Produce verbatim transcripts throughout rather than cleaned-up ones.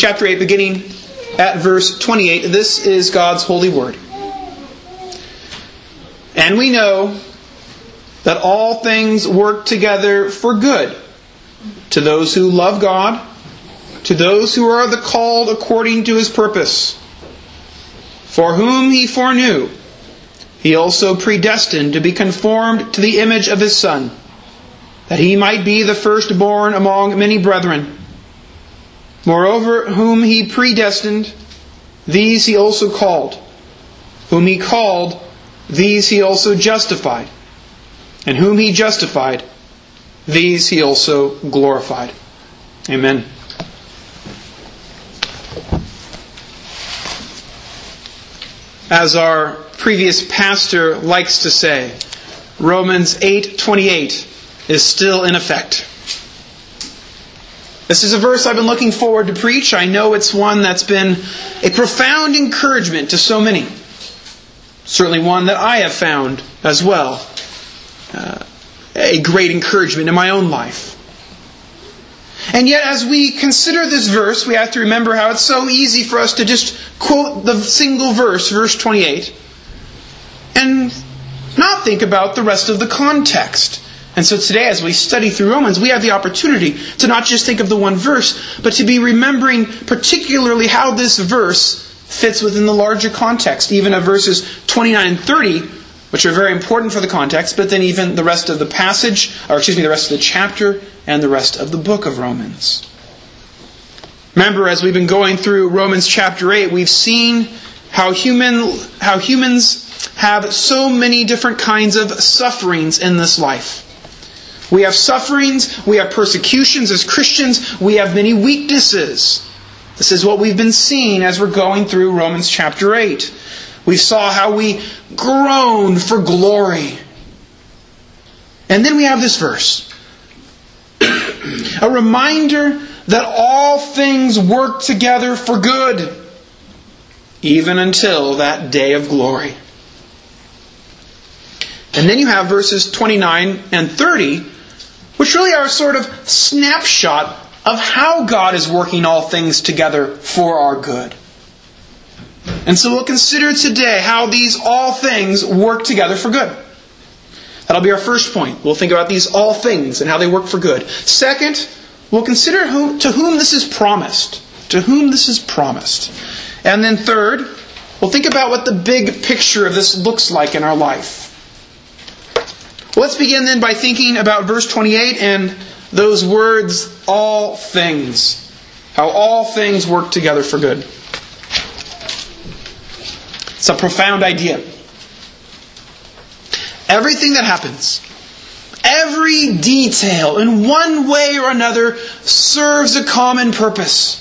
chapter eight, beginning at verse twenty-eight. This is God's holy word. And we know that all things work together for good to those who love God, to those who are the called according to His purpose. For whom He foreknew, He also predestined to be conformed to the image of His Son, that He might be the firstborn among many brethren. Moreover, whom He predestined, these He also called. Whom He called, these He also justified. And whom He justified, these He also glorified. Amen. As our previous pastor likes to say, Romans eight twenty-eight is still in effect. This is a verse I've been looking forward to preach. I know it's one that's been a profound encouragement to so many. Certainly one that I have found as well. Uh, a great encouragement in my own life. And yet, as we consider this verse, we have to remember how it's so easy for us to just quote the single verse, verse twenty-eight, and not think about the rest of the context. And so today, as we study through Romans, we have the opportunity to not just think of the one verse, but to be remembering particularly how this verse fits within the larger context, even of verses twenty-nine and thirty, which are very important for the context, but then even the rest of the passage, or excuse me, the rest of the chapter, and the rest of the book of Romans. Remember, as we've been going through Romans chapter eight, we've seen how human, how humans have so many different kinds of sufferings in this life. We have sufferings, we have persecutions as Christians, we have many weaknesses. This is what we've been seeing as we're going through Romans chapter eight. We saw how we groan for glory. And then we have this verse. A reminder that all things work together for good, even until that day of glory. And then you have verses twenty-nine and thirty, which really are a sort of snapshot of how God is working all things together for our good. And so we'll consider today how these all things work together for good. That'll be our first point. We'll think about these all things and how they work for good. Second, we'll consider who, to whom this is promised. To whom this is promised. And then third, we'll think about what the big picture of this looks like in our life. Well, let's begin then by thinking about verse twenty-eight and those words, all things. How all things work together for good. It's a profound idea. Everything that happens, every detail in one way or another serves a common purpose.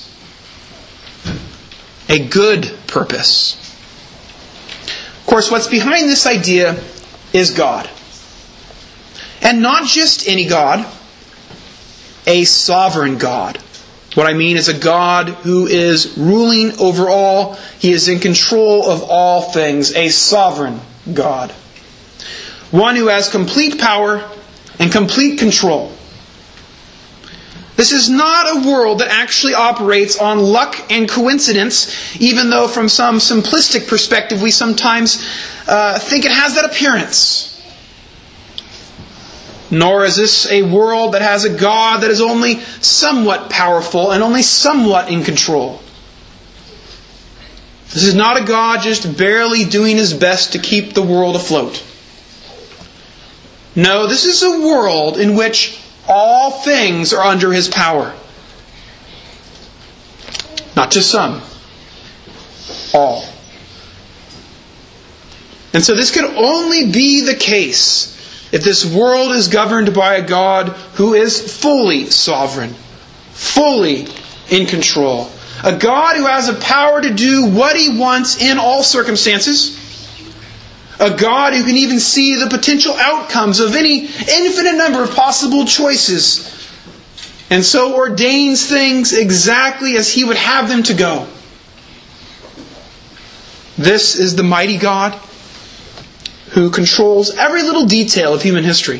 A good purpose. Of course, what's behind this idea is God. And not just any God, a sovereign God. What I mean is a God who is ruling over all. He is in control of all things. A sovereign God. One who has complete power and complete control. This is not a world that actually operates on luck and coincidence, even though from some simplistic perspective we sometimes uh, think it has that appearance. Nor is this a world that has a God that is only somewhat powerful and only somewhat in control. This is not a God just barely doing His best to keep the world afloat. No, this is a world in which all things are under His power. Not just some. All. And so this could only be the case if this world is governed by a God who is fully sovereign, fully in control. A God who has the power to do what He wants in all circumstances. A God who can even see the potential outcomes of any infinite number of possible choices, and so ordains things exactly as He would have them to go. This is the mighty God who controls every little detail of human history.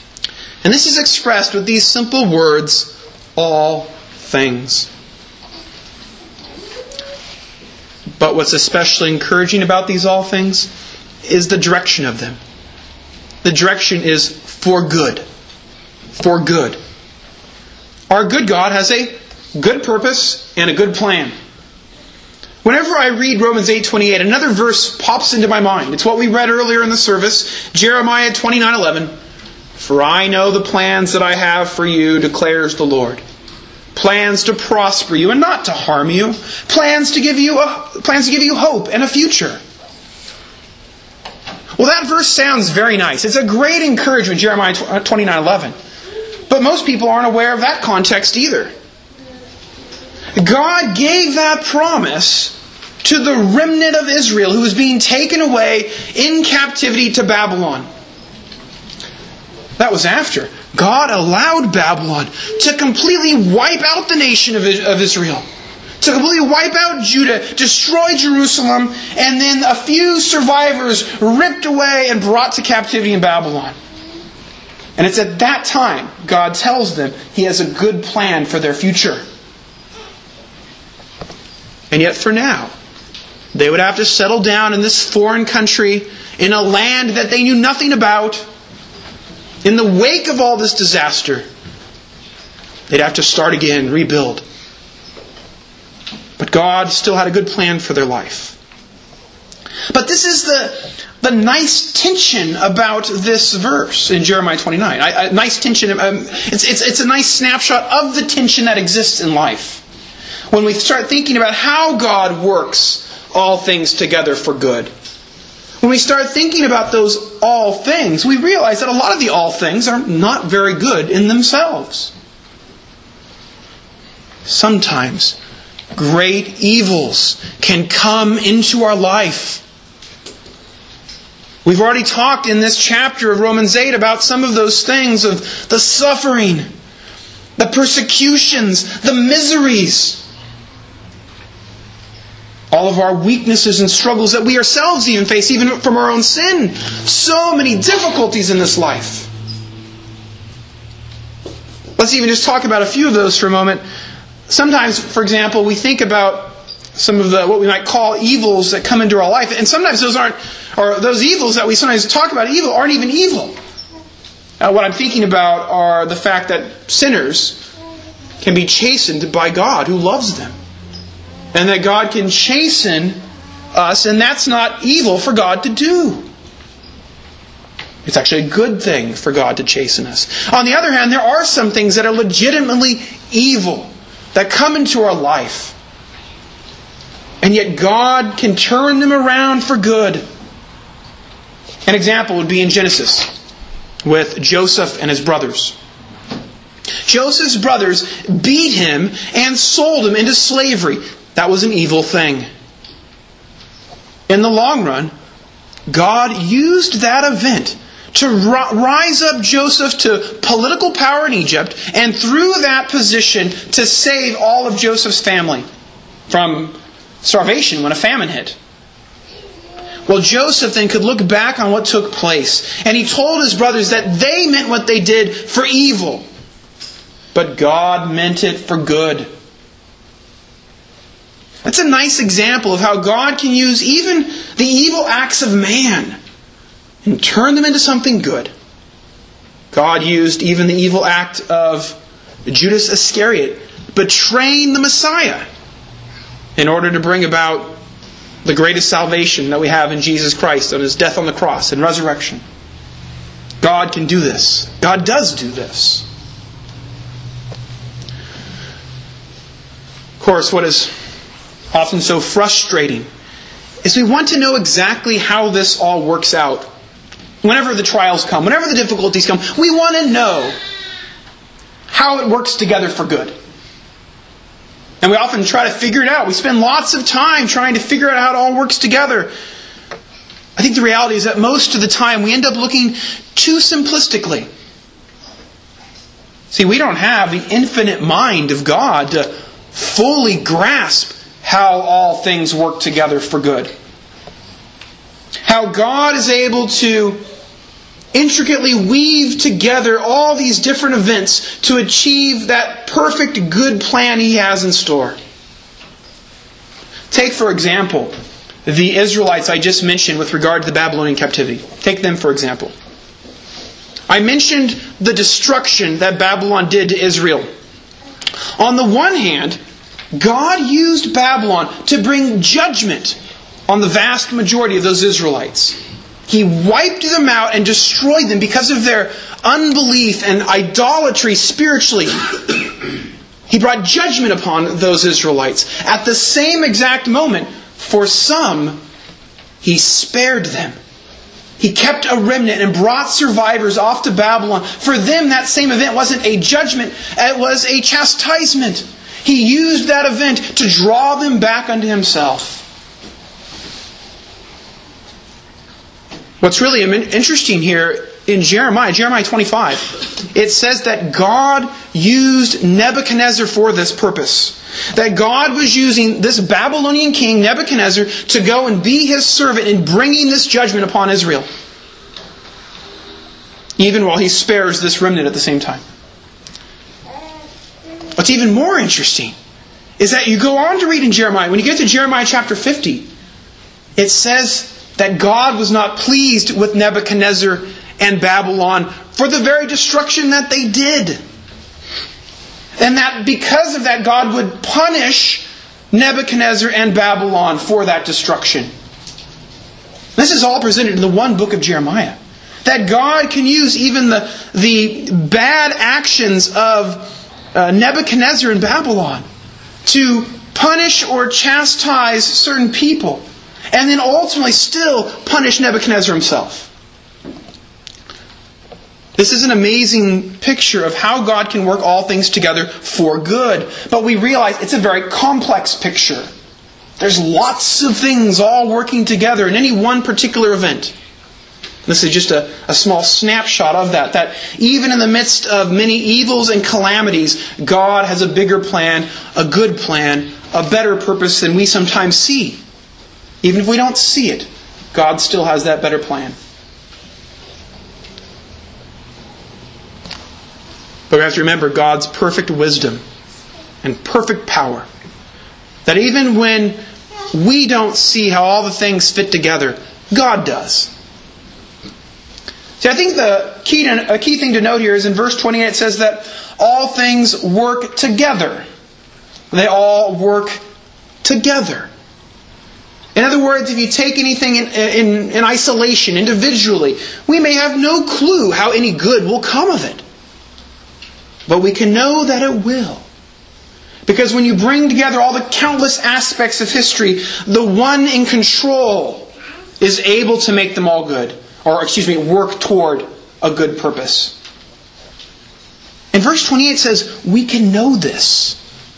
And this is expressed with these simple words, all things. But what's especially encouraging about these all things is the direction of them. The direction is for good. For good. Our good God has a good purpose and a good plan. Whenever I read Romans eight twenty-eight, another verse pops into my mind. It's what we read earlier in the service, Jeremiah twenty-nine eleven. For I know the plans that I have for you, declares the Lord. Plans to prosper you and not to harm you. Plans to give you a, plans to give you hope and a future. Well, that verse sounds very nice. It's a great encouragement, Jeremiah twenty-nine eleven. But most people aren't aware of that context either. God gave that promise to the remnant of Israel who was being taken away in captivity to Babylon. That was after God allowed Babylon to completely wipe out the nation of Israel. To completely wipe out Judah, destroy Jerusalem, and then a few survivors ripped away and brought to captivity in Babylon. And it's at that time God tells them He has a good plan for their future. And yet for now, they would have to settle down in this foreign country, in a land that they knew nothing about. In the wake of all this disaster, they'd have to start again, rebuild. But God still had a good plan for their life. But this is the, the nice tension about this verse in Jeremiah twenty-nine. I, I, nice tension. Um, it's, it's, it's a nice snapshot of the tension that exists in life. When we start thinking about how God works all things together for good. When we start thinking about those all things, we realize that a lot of the all things are not very good in themselves. Sometimes great evils can come into our life. We've already talked in this chapter of Romans eight about some of those things, of the suffering, the persecutions, the miseries. All of our weaknesses and struggles that we ourselves even face, even from our own sin. So many difficulties in this life. Let's even just talk about a few of those for a moment. Sometimes, for example, we think about some of the what we might call evils that come into our life, and sometimes those aren't, or those evils that we sometimes talk about evil aren't even evil. Uh, what I'm thinking about are the fact that sinners can be chastened by God who loves them. And that God can chasten us, and that's not evil for God to do. It's actually a good thing for God to chasten us. On the other hand, there are some things that are legitimately evil that come into our life. And yet God can turn them around for good. An example would be in Genesis with Joseph and his brothers. Joseph's brothers beat him and sold him into slavery. That was an evil thing. In the long run, God used that event to rise up Joseph to political power in Egypt, and through that position to save all of Joseph's family from starvation when a famine hit. Well, Joseph then could look back on what took place, and he told his brothers that they meant what they did for evil, but God meant it for good. That's a nice example of how God can use even the evil acts of man and turn them into something good. God used even the evil act of Judas Iscariot betraying the Messiah in order to bring about the greatest salvation that we have in Jesus Christ on His death on the cross and resurrection. God can do this. God does do this. Of course, what is often so frustrating is we want to know exactly how this all works out. Whenever the trials come, whenever the difficulties come, we want to know how it works together for good. And we often try to figure it out. We spend lots of time trying to figure out how it all works together. I think the reality is that most of the time we end up looking too simplistically. See, we don't have the infinite mind of God to fully grasp how all things work together for good. How God is able to intricately weave together all these different events to achieve that perfect good plan He has in store. Take, for example, the Israelites I just mentioned with regard to the Babylonian captivity. Take them, for example. I mentioned the destruction that Babylon did to Israel. On the one hand, God used Babylon to bring judgment on the vast majority of those Israelites. He wiped them out and destroyed them because of their unbelief and idolatry spiritually. He brought judgment upon those Israelites. At the same exact moment, for some, He spared them. He kept a remnant and brought survivors off to Babylon. For them, that same event wasn't a judgment, it was a chastisement. He used that event to draw them back unto Himself. What's really interesting here in Jeremiah, Jeremiah twenty-five, it says that God used Nebuchadnezzar for this purpose. That God was using this Babylonian king, Nebuchadnezzar, to go and be His servant in bringing this judgment upon Israel. Even while He spares this remnant at the same time. What's even more interesting is that you go on to read in Jeremiah, when you get to Jeremiah chapter fifty, it says that God was not pleased with Nebuchadnezzar and Babylon for the very destruction that they did. And that because of that, God would punish Nebuchadnezzar and Babylon for that destruction. This is all presented in the one book of Jeremiah. That God can use even the, the bad actions of uh, Nebuchadnezzar and Babylon to punish or chastise certain people. And then ultimately still punish Nebuchadnezzar himself. This is an amazing picture of how God can work all things together for good. But we realize it's a very complex picture. There's lots of things all working together in any one particular event. This is just a, a small snapshot of that. That even in the midst of many evils and calamities, God has a bigger plan, a good plan, a better purpose than we sometimes see. Even if we don't see it, God still has that better plan. But we have to remember God's perfect wisdom and perfect power. That even when we don't see how all the things fit together, God does. See, I think the key to, a key thing to note here is in verse twenty-eight it says that all things work together. They all work together. In other words, if you take anything in, in, in isolation, individually, we may have no clue how any good will come of it. But we can know that it will. Because when you bring together all the countless aspects of history, the one in control is able to make them all good. Or, excuse me, work toward a good purpose. And verse twenty-eight says, we can know this.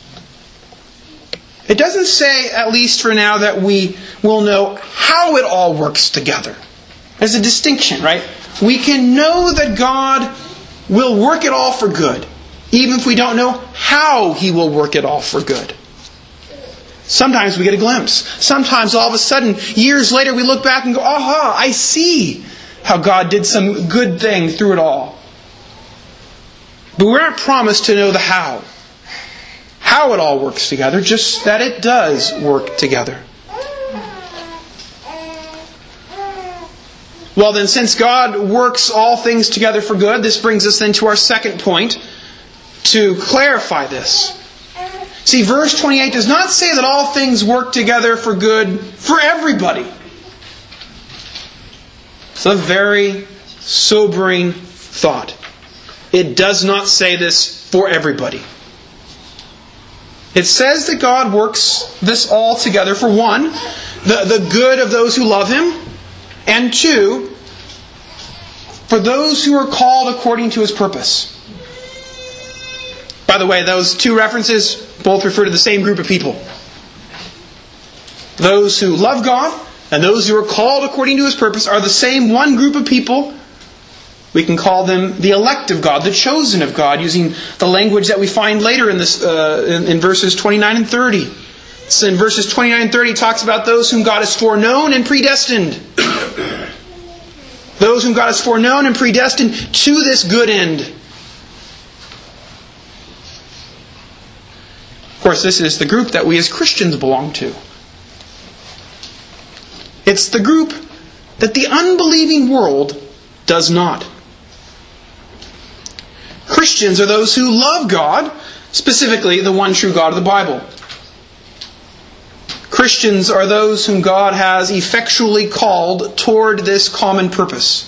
It doesn't say, at least for now, that we will know how it all works together. There's a distinction, right? We can know that God will work it all for good, even if we don't know how He will work it all for good. Sometimes we get a glimpse. Sometimes all of a sudden, years later, we look back and go, aha, I see how God did some good thing through it all. But we're not promised to know the how. How it all works together, just that it does work together. Well then, since God works all things together for good, this brings us then to our second point to clarify this. See, verse twenty-eight does not say that all things work together for good for everybody. It's a very sobering thought. It does not say this for everybody. It says that God works this all together for one, the, the good of those who love Him, and two, for those who are called according to His purpose. By the way, those two references both refer to the same group of people. Those who love God and those who are called according to His purpose are the same one group of people. We can call them the elect of God, the chosen of God, using the language that we find later in this uh, in, in verses twenty-nine and thirty. So in verses twenty-nine and thirty, it talks about those whom God has foreknown and predestined. Those whom God has foreknown and predestined to this good end. Of course, this is the group that we as Christians belong to. It's the group that the unbelieving world does not. Christians are those who love God, specifically the one true God of the Bible. Christians are those whom God has effectually called toward this common purpose.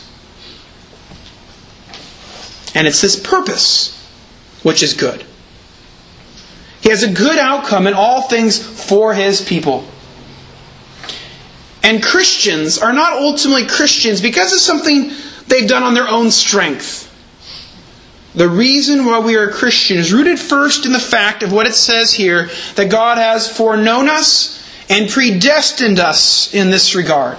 And it's this purpose which is good. He has a good outcome in all things for His people. And Christians are not ultimately Christians because of something they've done on their own strength. The reason why we are a Christian is rooted first in the fact of what it says here, that God has foreknown us and predestined us in this regard.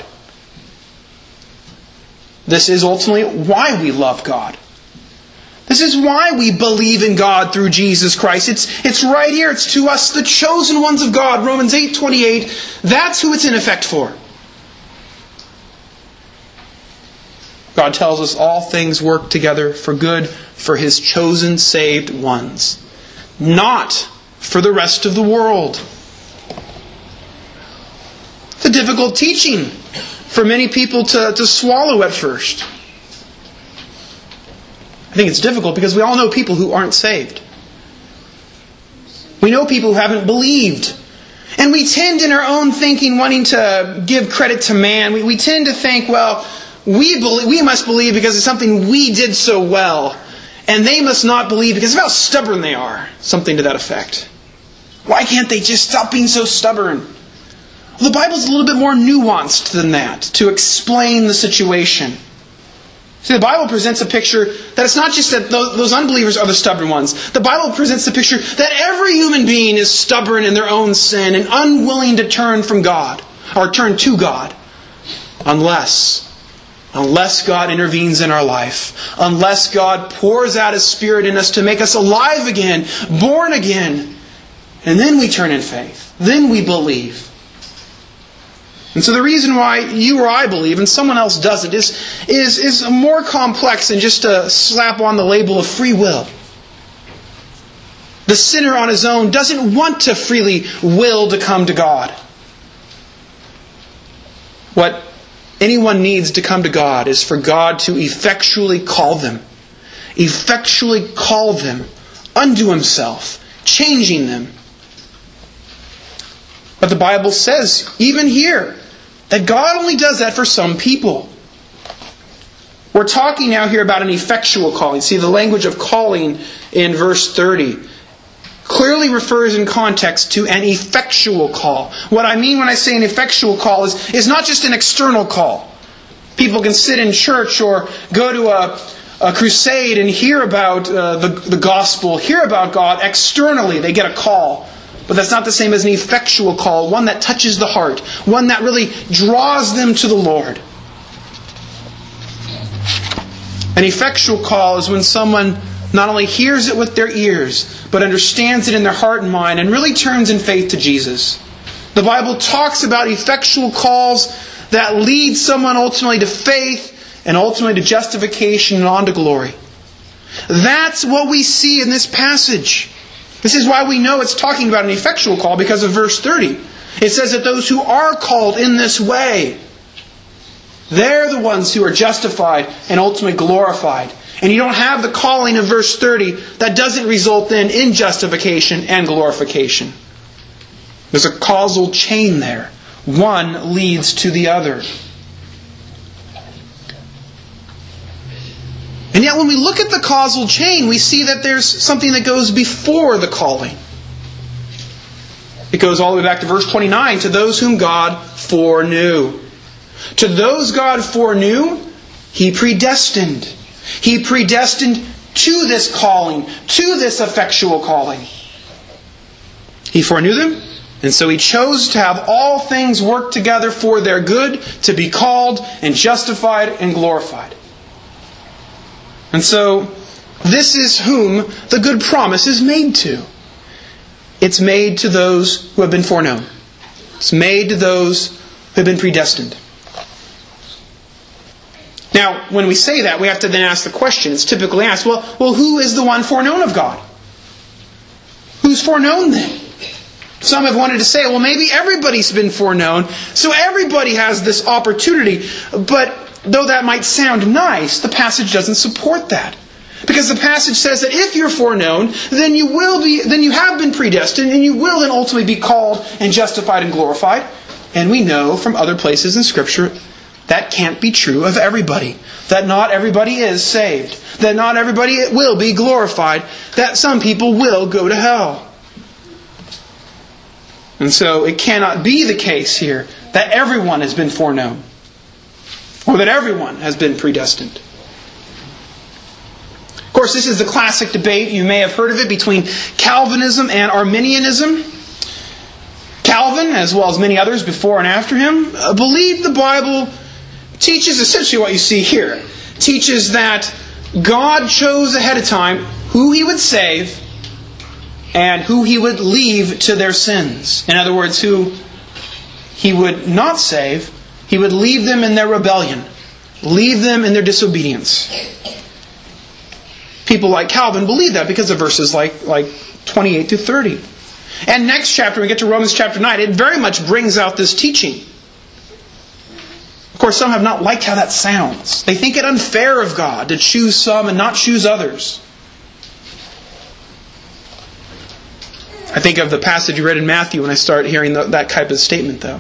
This is ultimately why we love God. This is why we believe in God through Jesus Christ. It's, it's right here. It's to us, the chosen ones of God. Romans eight twenty-eight. That's who it's in effect for. God tells us all things work together for good for His chosen, saved ones. Not for the rest of the world. It's a difficult teaching for many people to, to swallow at first. I think it's difficult because we all know people who aren't saved. We know people who haven't believed. And we tend in our own thinking, wanting to give credit to man, we, we tend to think, well, we believe, we must believe because it's something we did so well. And they must not believe because of how stubborn they are. Something to that effect. Why can't they just stop being so stubborn? Well, the Bible's a little bit more nuanced than that to explain the situation. See, the Bible presents a picture that it's not just that those unbelievers are the stubborn ones. The Bible presents the picture that every human being is stubborn in their own sin and unwilling to turn from God, or turn to God, unless, unless God intervenes in our life, unless God pours out His Spirit in us to make us alive again, born again, and then we turn in faith. Then we believe. And so the reason why you or I believe and someone else doesn't is, is, is more complex than just to slap on the label of free will. The sinner on his own doesn't want to freely will to come to God. What anyone needs to come to God is for God to effectually call them. Effectually call them unto Himself, changing them. But the Bible says, even here, that God only does that for some people. We're talking now here about an effectual calling. See, the language of calling in verse thirty clearly refers in context to an effectual call. What I mean when I say an effectual call is, is not just an external call. People can sit in church or go to a, a crusade and hear about uh, the, the gospel, hear about God externally. They get a call. But that's not the same as an effectual call, one that touches the heart, one that really draws them to the Lord. An effectual call is when someone not only hears it with their ears, but understands it in their heart and mind and really turns in faith to Jesus. The Bible talks about effectual calls that lead someone ultimately to faith and ultimately to justification and on to glory. That's what we see in this passage. This is why we know it's talking about an effectual call, because of verse thirty. It says that those who are called in this way, they're the ones who are justified and ultimately glorified. And you don't have the calling of verse thirty that doesn't result then in justification and glorification. There's a causal chain there. One leads to the other. And yet when we look at the causal chain, we see that there's something that goes before the calling. It goes all the way back to verse twenty-nine, to those whom God foreknew. To those God foreknew, He predestined. He predestined to this calling, to this effectual calling. He foreknew them, and so He chose to have all things work together for their good, to be called and justified and glorified. And so, this is whom the good promise is made to. It's made to those who have been foreknown. It's made to those who have been predestined. Now, when we say that, we have to then ask the question. It's typically asked, well, well, who is the one foreknown of God? Who's foreknown then? Some have wanted to say, well, maybe everybody's been foreknown, so everybody has this opportunity. But though that might sound nice, the passage doesn't support that. Because the passage says that if you're foreknown, then you will be, then you have been predestined, and you will then ultimately be called and justified and glorified. And we know from other places in Scripture that can't be true of everybody. That not everybody is saved. That not everybody will be glorified. That some people will go to hell. And so it cannot be the case here that everyone has been foreknown. Or that everyone has been predestined. Of course, this is the classic debate, you may have heard of it, between Calvinism and Arminianism. Calvin, as well as many others before and after him, believed the Bible teaches essentially what you see here. Teaches that God chose ahead of time who He would save and who He would leave to their sins. In other words, who He would not save, He would leave them in their rebellion. Leave them in their disobedience. People like Calvin believe that because of verses like, like twenty-eight to thirty. And next chapter, we get to Romans chapter nine, it very much brings out this teaching. Of course, some have not liked how that sounds. They think it unfair of God to choose some and not choose others. I think of the passage you read in Matthew when I start hearing that type of statement, though.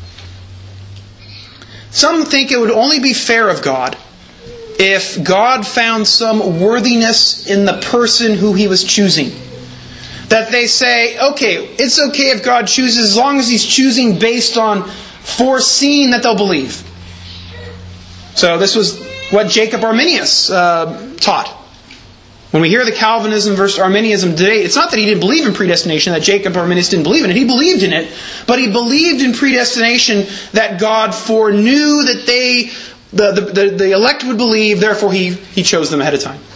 Some think it would only be fair of God if God found some worthiness in the person who He was choosing. That they say, okay, it's okay if God chooses as long as He's choosing based on foreseeing that they'll believe. So this was what Jacob Arminius uh, taught. When we hear the Calvinism versus Arminianism today, it's not that he didn't believe in predestination, that Jacob Arminius didn't believe in it. He believed in it, but he believed in predestination that God foreknew that they, the, the, the, the elect would believe, therefore he, he chose them ahead of time.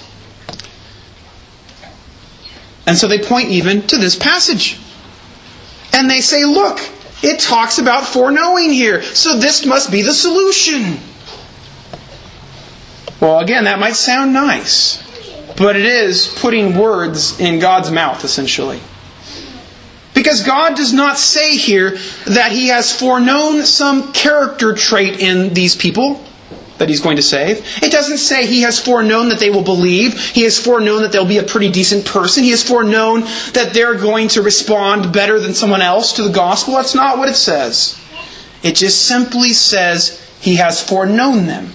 And so they point even to this passage. And they say, look, it talks about foreknowing here, so this must be the solution. Well, again, that might sound nice, but it is putting words in God's mouth, essentially. Because God does not say here that He has foreknown some character trait in these people that He's going to save. It doesn't say He has foreknown that they will believe. He has foreknown that they'll be a pretty decent person. He has foreknown that they're going to respond better than someone else to the gospel. That's not what it says. It just simply says He has foreknown them.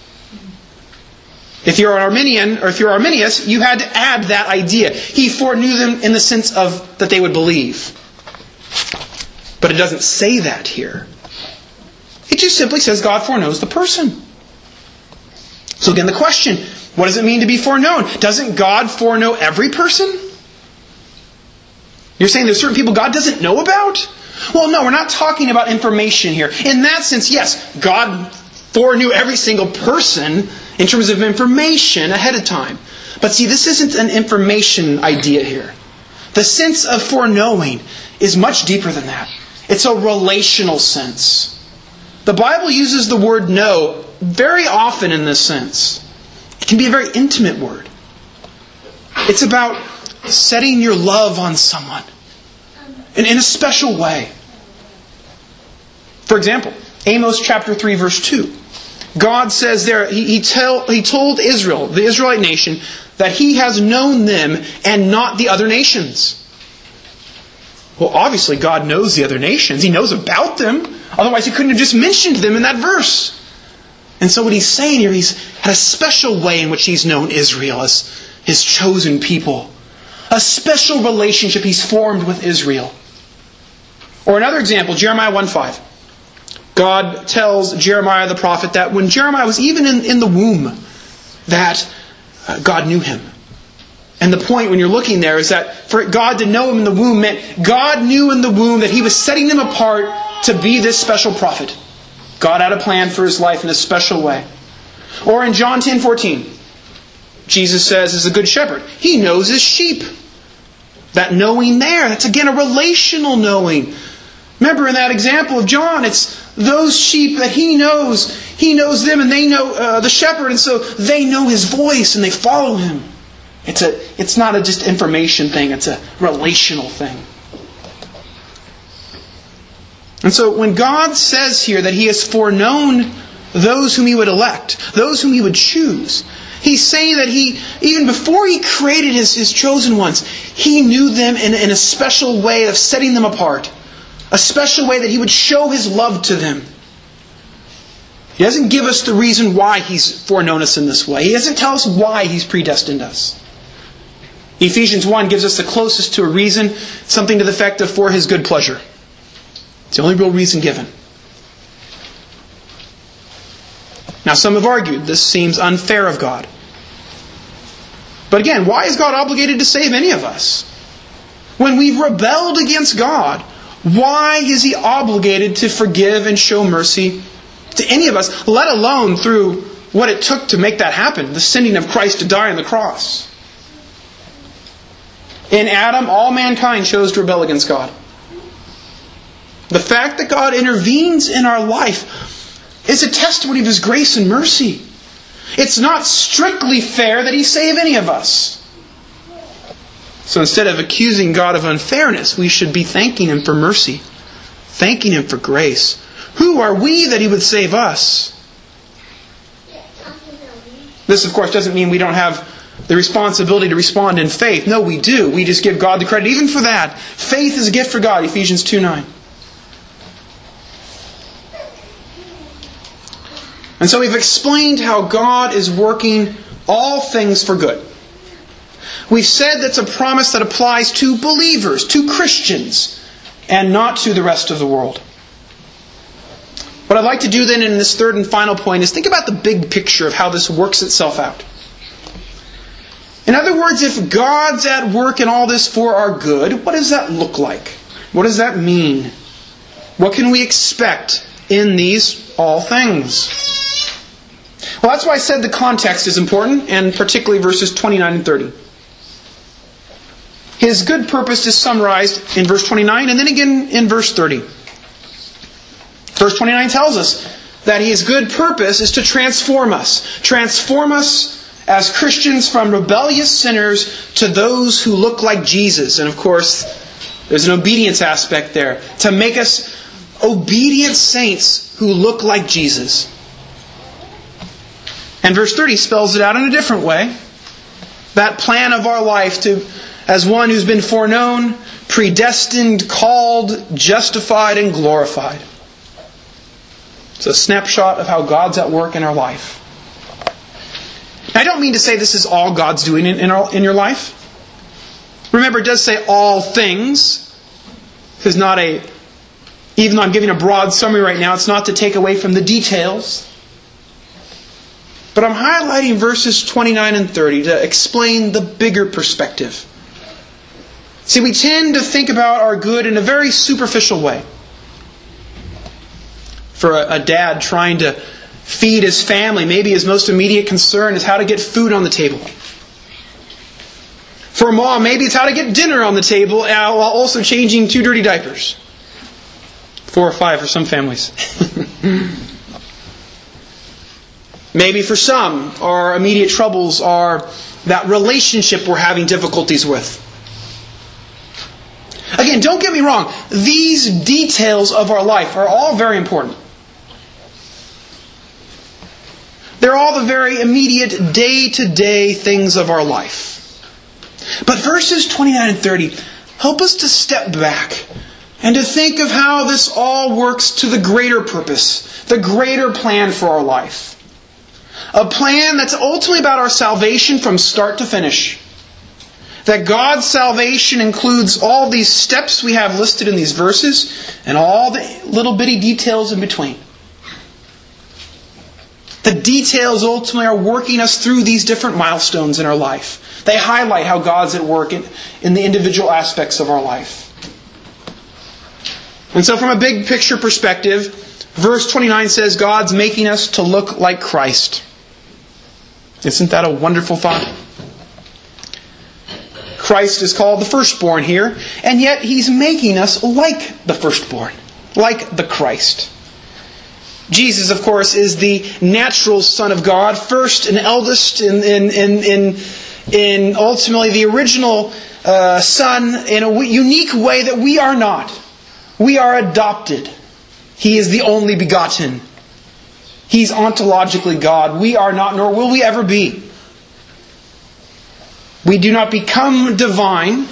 If you're an Arminian, or if you're Arminius, you had to add that idea. He foreknew them in the sense of that they would believe. But it doesn't say that here. It just simply says God foreknows the person. So again, the question, what does it mean to be foreknown? Doesn't God foreknow every person? You're saying there's certain people God doesn't know about? Well, no, we're not talking about information here. In that sense, yes, God foreknew every single person in terms of information ahead of time. But see, this isn't an information idea here. The sense of foreknowing is much deeper than that. It's a relational sense. The Bible uses the word know very often in this sense. It can be a very intimate word. It's about setting your love on someone in, in a special way. For example, Amos chapter three verse two. God says there, he, he, tell, he told Israel, the Israelite nation, that He has known them and not the other nations. Well, obviously God knows the other nations. He knows about them. Otherwise He couldn't have just mentioned them in that verse. And so what He's saying here, He's had a special way in which He's known Israel as His chosen people. A special relationship He's formed with Israel. Or another example, Jeremiah one five. God tells Jeremiah the prophet that when Jeremiah was even in, in the womb, that uh, God knew him. And the point when you're looking there is that for God to know him in the womb meant God knew in the womb that He was setting him apart to be this special prophet. God had a plan for his life in a special way. Or in John ten fourteen, Jesus says, as a good shepherd, He knows His sheep. That knowing there, that's again a relational knowing. Remember in that example of John, it's those sheep that He knows. He knows them and they know uh, the shepherd. And so they know His voice and they follow Him. It's a, it's not a just information thing. It's a relational thing. And so when God says here that He has foreknown those whom He would elect, those whom He would choose, He's saying that He, even before He created His, his chosen ones, He knew them in, in a special way of setting them apart. A special way that He would show His love to them. He doesn't give us the reason why He's foreknown us in this way. He doesn't tell us why He's predestined us. Ephesians one gives us the closest to a reason, something to the effect of for His good pleasure. It's the only real reason given. Now some have argued this seems unfair of God. But again, why is God obligated to save any of us? When we've rebelled against God, why is He obligated to forgive and show mercy to any of us, let alone through what it took to make that happen, the sending of Christ to die on the cross? In Adam, all mankind chose to rebel against God. The fact that God intervenes in our life is a testimony of His grace and mercy. It's not strictly fair that He save any of us. So instead of accusing God of unfairness, we should be thanking Him for mercy, thanking Him for grace. Who are we that He would save us? This, of course, doesn't mean we don't have the responsibility to respond in faith. No, we do. We just give God the credit even for that. Faith is a gift for God, Ephesians two nine. And so we've explained how God is working all things for good. We've said that's a promise that applies to believers, to Christians, and not to the rest of the world. What I'd like to do then in this third and final point is think about the big picture of how this works itself out. In other words, if God's at work in all this for our good, what does that look like? What does that mean? What can we expect in these all things? Well, that's why I said the context is important, and particularly verses twenty-nine and thirty. His good purpose is summarized in verse twenty-nine and then again in verse thirty. Verse twenty-nine tells us that His good purpose is to transform us. Transform us as Christians from rebellious sinners to those who look like Jesus. And of course, there's an obedience aspect there. To make us obedient saints who look like Jesus. And verse thirty spells it out in a different way. That plan of our life to, as one who's been foreknown, predestined, called, justified, and glorified. It's a snapshot of how God's at work in our life. Now, I don't mean to say this is all God's doing in, in, our, in your life. Remember, it does say all things. This is not a, even though I'm giving a broad summary right now, it's not to take away from the details. But I'm highlighting verses twenty-nine and thirty to explain the bigger perspective. See, we tend to think about our good in a very superficial way. For a, a dad trying to feed his family, maybe his most immediate concern is how to get food on the table. For a mom, maybe it's how to get dinner on the table while also changing two dirty diapers. Four or five for some families. Maybe for some, our immediate troubles are that relationship we're having difficulties with. Again, don't get me wrong. These details of our life are all very important. They're all the very immediate, day-to-day things of our life. But verses twenty-nine and thirty help us to step back and to think of how this all works to the greater purpose, the greater plan for our life. A plan that's ultimately about our salvation from start to finish. That God's salvation includes all these steps we have listed in these verses and all the little bitty details in between. The details ultimately are working us through these different milestones in our life. They highlight how God's at work in, in the individual aspects of our life. And so from a big picture perspective, verse twenty-nine says God's making us to look like Christ. Isn't that a wonderful thought? Christ is called the firstborn here, and yet He's making us like the firstborn, like the Christ. Jesus, of course, is the natural Son of God, first and eldest, in in in in, in ultimately the original uh, Son in a unique way that we are not. We are adopted. He is the only begotten. He's ontologically God. We are not, nor will we ever be. We do not become divine,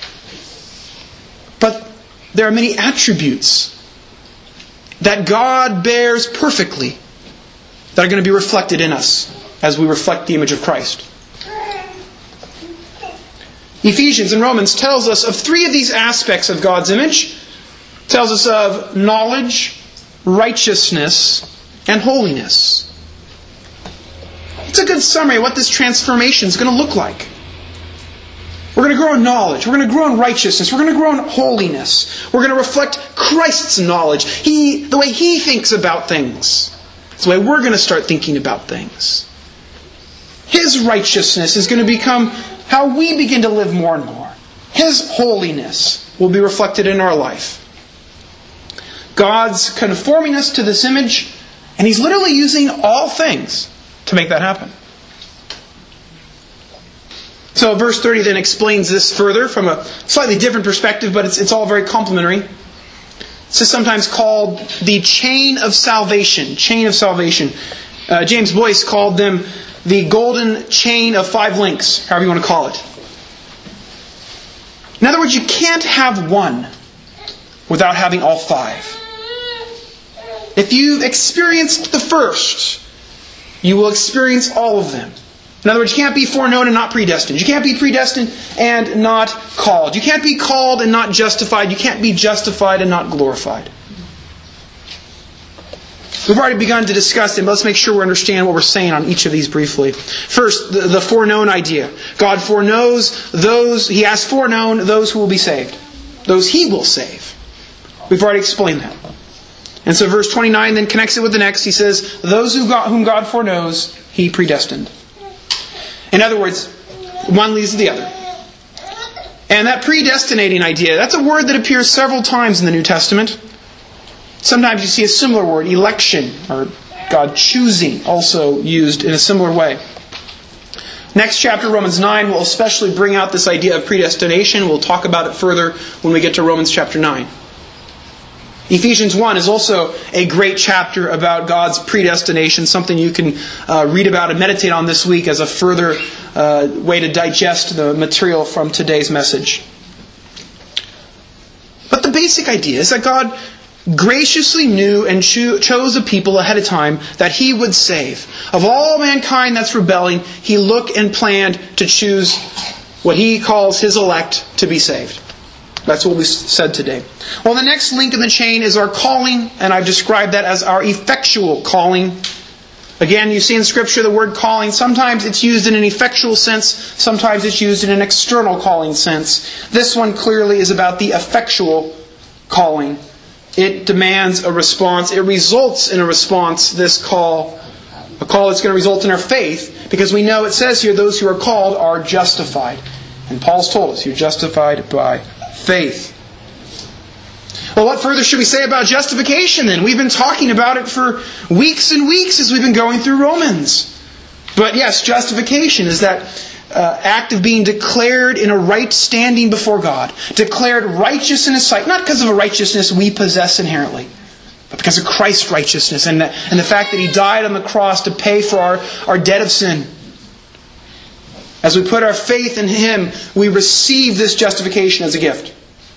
but there are many attributes that God bears perfectly that are going to be reflected in us as we reflect the image of Christ. Ephesians and Romans tells us of three of these aspects of God's image. It tells us of knowledge, righteousness, and holiness. It's a good summary of what this transformation is going to look like. We're going to grow in knowledge. We're going to grow in righteousness. We're going to grow in holiness. We're going to reflect Christ's knowledge. He, the way He thinks about things. It's the way we're going to start thinking about things. His righteousness is going to become how we begin to live more and more. His holiness will be reflected in our life. God's conforming us to this image, and He's literally using all things to make that happen. So verse thirty then explains this further from a slightly different perspective, but it's, it's all very complementary. This is sometimes called the chain of salvation. Chain of salvation. Uh, James Boyce called them the golden chain of five links, however you want to call it. In other words, you can't have one without having all five. If you've experienced the first, you will experience all of them. In other words, you can't be foreknown and not predestined. You can't be predestined and not called. You can't be called and not justified. You can't be justified and not glorified. We've already begun to discuss it, but let's make sure we understand what we're saying on each of these briefly. First, the, the foreknown idea. God foreknows those, He has foreknown those who will be saved. Those He will save. We've already explained that. And so verse twenty-nine then connects it with the next. He says, those who God, whom God foreknows, He predestined. In other words, one leads to the other. And that predestinating idea, that's a word that appears several times in the New Testament. Sometimes you see a similar word, election, or God choosing, also used in a similar way. Next chapter, Romans nine, will especially bring out this idea of predestination. We'll talk about it further when we get to Romans chapter nine. Ephesians one is also a great chapter about God's predestination, something you can uh, read about and meditate on this week as a further uh, way to digest the material from today's message. But the basic idea is that God graciously knew and cho- chose a people ahead of time that He would save. Of all mankind that's rebelling, He looked and planned to choose what He calls His elect to be saved. That's what we said today. Well, the next link in the chain is our calling, and I've described that as our effectual calling. Again, you see in Scripture the word calling. Sometimes it's used in an effectual sense. Sometimes it's used in an external calling sense. This one clearly is about the effectual calling. It demands a response. It results in a response, this call. A call that's going to result in our faith, because we know it says here those who are called are justified. And Paul's told us you're justified by faith. Well, what further should we say about justification then? We've been talking about it for weeks and weeks as we've been going through Romans. But yes, justification is that uh, act of being declared in a right standing before God. Declared righteous in His sight. Not because of a righteousness we possess inherently, but because of Christ's righteousness and the, and the fact that He died on the cross to pay for our, our debt of sin. As we put our faith in Him, we receive this justification as a gift.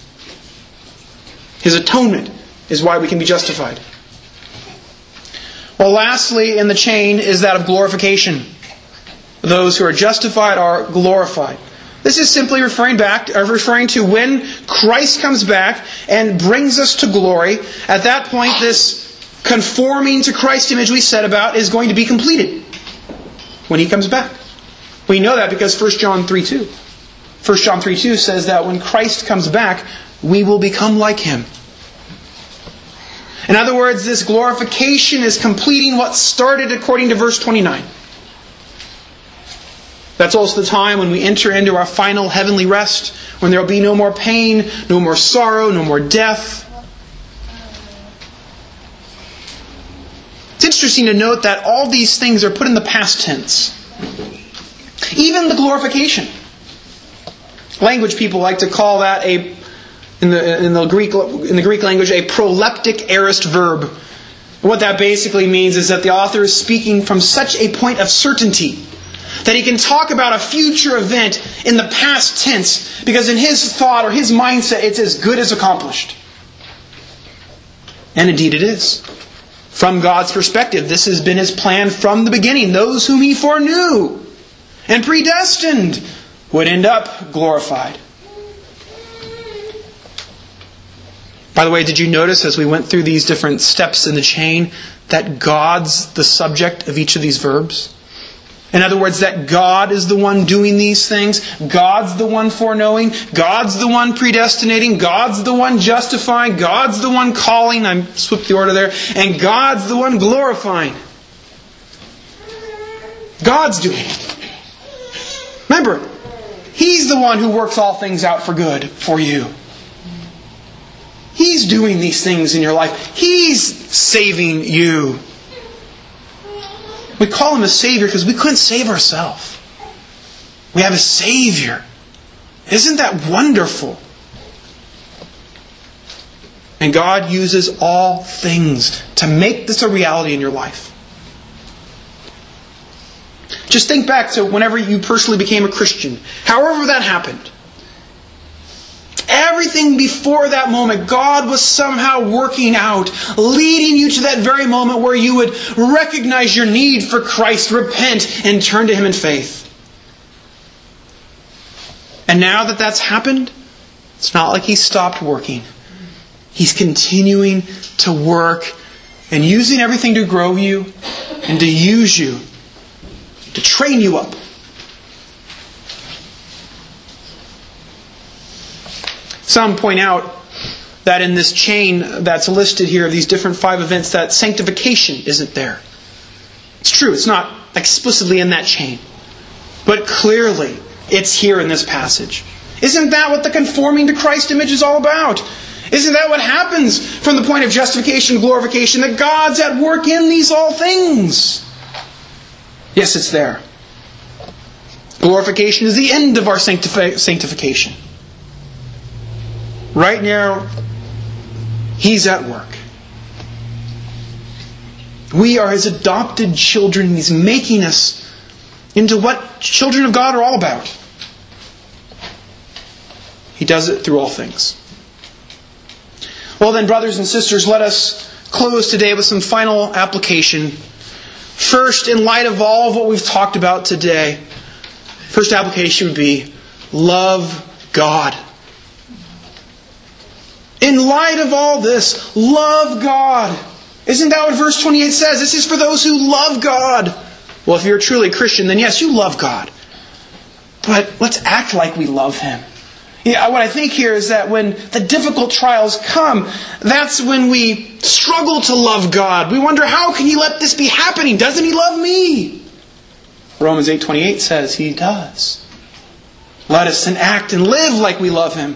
His atonement is why we can be justified. Well, lastly in the chain is that of glorification. Those who are justified are glorified. This is simply referring back, or referring to when Christ comes back and brings us to glory. At that point, this conforming to Christ's image we said about is going to be completed when He comes back. We know that because First John three two. First John three two says that when Christ comes back, we will become like Him. In other words, this glorification is completing what started according to verse twenty-nine. That's also the time when we enter into our final heavenly rest, when there will be no more pain, no more sorrow, no more death. It's interesting to note that all these things are put in the past tense. Even the glorification. Language people like to call that a In the, in the Greek in the Greek language, a proleptic aorist verb. What that basically means is that the author is speaking from such a point of certainty that he can talk about a future event in the past tense, because in his thought or his mindset, it's as good as accomplished. And indeed it is. From God's perspective, this has been His plan from the beginning. Those whom He foreknew and predestined would end up glorified. By the way, did you notice as we went through these different steps in the chain that God's the subject of each of these verbs? In other words, that God is the one doing these things. God's the one foreknowing. God's the one predestinating. God's the one justifying. God's the one calling. I swapped the order there. And God's the one glorifying. God's doing it. Remember, He's the one who works all things out for good for you. He's doing these things in your life. He's saving you. We call Him a Savior because we couldn't save ourselves. We have a Savior. Isn't that wonderful? And God uses all things to make this a reality in your life. Just think back to whenever you personally became a Christian. However that happened. Everything before that moment, God was somehow working out, leading you to that very moment where you would recognize your need for Christ, repent, and turn to Him in faith. And now that that's happened, it's not like He stopped working. He's continuing to work and using everything to grow you and to use you, to train you up. Some point out that in this chain that's listed here, these different five events, that sanctification isn't there. It's true, it's not explicitly in that chain. But clearly, it's here in this passage. Isn't that what the conforming to Christ image is all about? Isn't that what happens from the point of justification and glorification? That God's at work in these all things. Yes, it's there. Glorification is the end of our sanctifi- sanctification. Right now, He's at work. We are His adopted children. He's making us into what children of God are all about. He does it through all things. Well then, brothers and sisters, let us close today with some final application. First, in light of all of what we've talked about today, first application would be love God. In light of all this, love God. Isn't that what verse twenty-eight says? This is for those who love God. Well, if you're truly a Christian, then yes, you love God. But let's act like we love Him. Yeah, what I think here is that when the difficult trials come, that's when we struggle to love God. We wonder, how can He let this be happening? Doesn't He love me? Romans eight twenty-eight says He does. Let us then act and live like we love Him.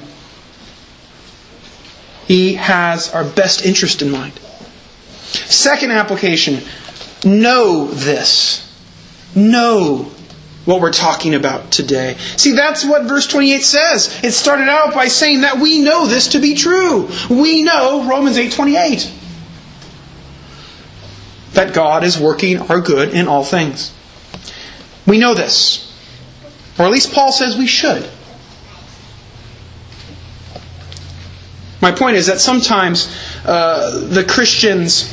He has our best interest in mind. Second application, know this. Know what we're talking about today. See, that's what verse twenty-eight says. It started out by saying that we know this to be true. We know Romans eight twenty-eight. That God is working our good in all things. We know this. Or at least Paul says we should. My point is that sometimes uh, the Christians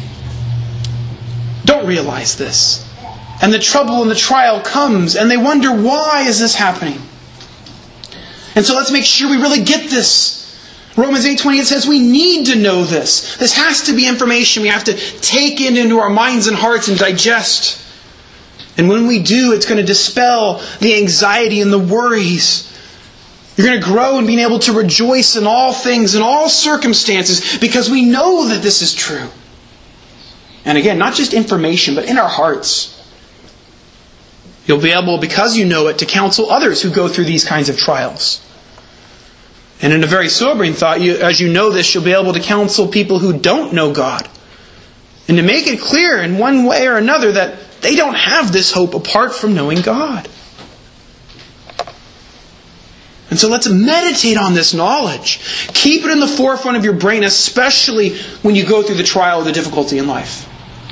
don't realize this. And the trouble and the trial comes and they wonder, why is this happening? And so let's make sure we really get this. Romans eight twenty-eight says we need to know this. This has to be information we have to take in into our minds and hearts and digest. And when we do, it's going to dispel the anxiety and the worries. You're going to grow in being able to rejoice in all things, in all circumstances, because we know that this is true. And again, not just information, but in our hearts. You'll be able, because you know it, to counsel others who go through these kinds of trials. And in a very sobering thought, you, as you know this, you'll be able to counsel people who don't know God. And to make it clear in one way or another that they don't have this hope apart from knowing God. And And so let's meditate on this knowledge. Keep it in the forefront of your brain, especially when you go through the trial or the difficulty in life.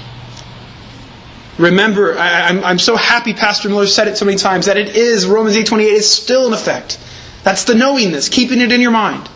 Remember, I, I'm, I'm so happy Pastor Miller said it so many times, that it is, Romans eight twenty-eight is still in effect. That's the knowing this, keeping it in your mind.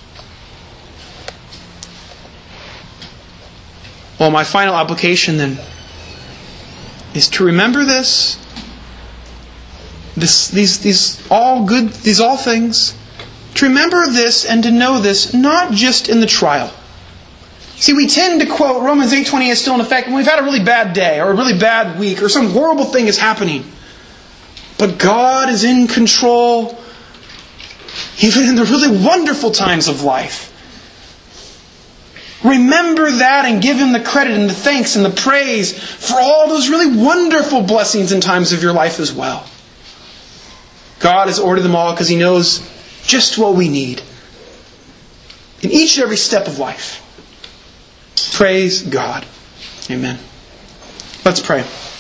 Well, my final application then is to remember this. This, these, these all good, these all things. To remember this and to know this, not just in the trial. See, we tend to quote Romans eight twenty-eight is still in effect when we've had a really bad day or a really bad week or some horrible thing is happening. But God is in control even in the really wonderful times of life. Remember that and give Him the credit and the thanks and the praise for all those really wonderful blessings and times of your life as well. God has ordered them all because He knows just what we need in each and every step of life. Praise God. Amen. Let's pray.